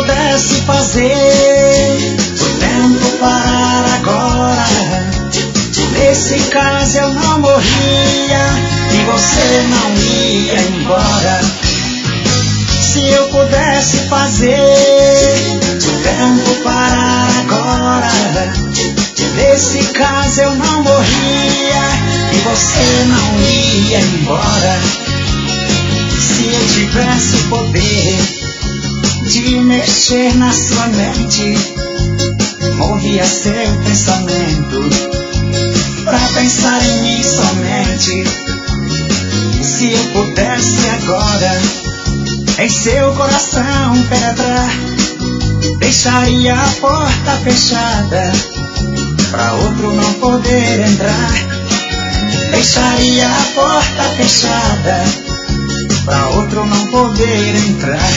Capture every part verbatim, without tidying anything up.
pudesse fazer o tempo parar agora, nesse caso eu não morria e você não ia embora. Se eu pudesse fazer o tempo parar agora, nesse caso eu não morria e você não ia embora. Se eu tivesse o poder de mexer na sua mente, movia seu pensamento pra pensar em mim somente. Se eu pudesse agora em seu coração penetrar, deixaria a porta fechada pra outro não poder entrar. Deixaria a porta fechada pra outro não poder entrar.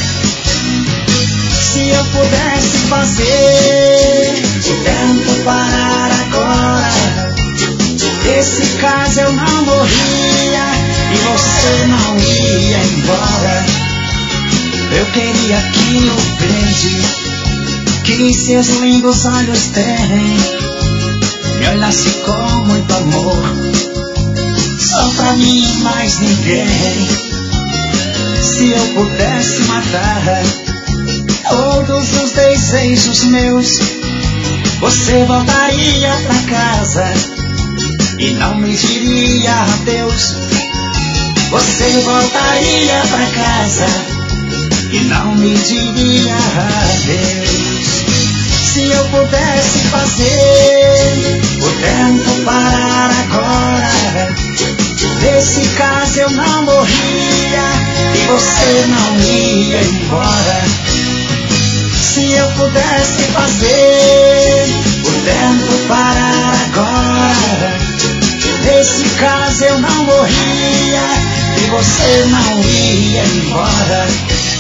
Se eu pudesse fazer o tempo parar agora, nesse caso eu não morria e você não ia embora. Eu queria que o beijo que seus lindos olhos têm me olhasse com muito amor, só pra mim e mais ninguém. Se eu pudesse matar todos os desejos meus, você voltaria pra casa e não me diria adeus. Você voltaria pra casa e não me diria adeus. Se eu pudesse fazer o tempo parar agora, nesse caso eu não morria e você não ia embora. Se eu pudesse fazer o tempo parar agora, nesse caso eu não morria e você não ia embora.